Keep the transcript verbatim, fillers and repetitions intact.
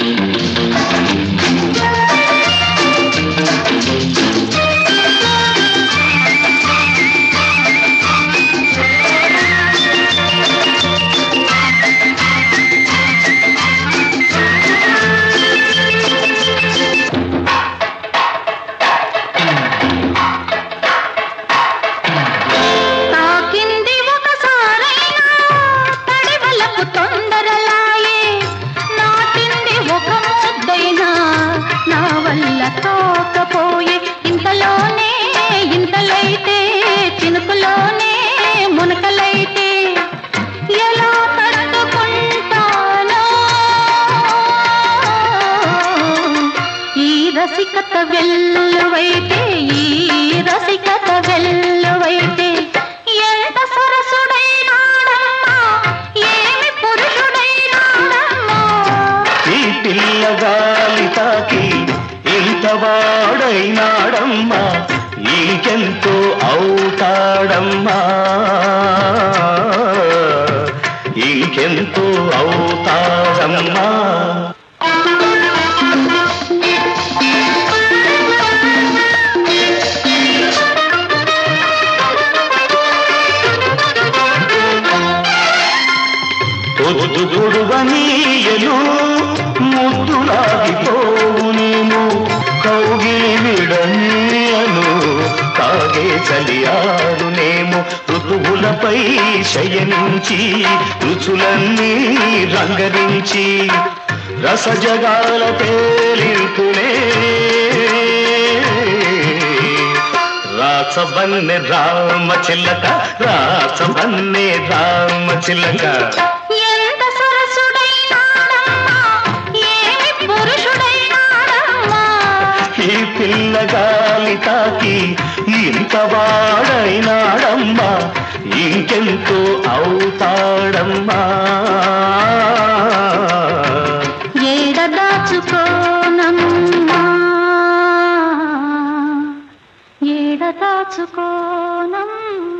కాకపోయే ఇంతలోనే ఇంతలైతే చినుకులోనే మునకలైతే ఎలా తట్టుకుంటానో ఈ రసికత వెల్లువైతే ఈ రసికత వెల్లువైతే ఎంత సరసుడైనాడమ్మా ఏమి పురుషుడైనాడమ్మా ఈ పిల్లగాలి తాకి వాడైనాడమ్మా ఇంకెంతో అవుతాడమ్మా ఇంకెంతో అవుతాడమ్మా పొద్దు పొడువనీయలు ముద్దులాగిపోవు నేను కౌగిలి విడనీయను కాగే చలియాడునేమో ఋతువులపై శయనించి రుచులన్నీ రంగరించి రసజగాల తేలింపునే రాసబన్నె రామ చిలక రాసబన్నె రామ చిలక ఈ పిల్లగాలి తాకి ఇంత వాడైనాడమ్మా ఇంకెంతో అవుతాడమ్మా ఏడ దాచుకోనమ్మా ఏడ దాచుకోనమ్మా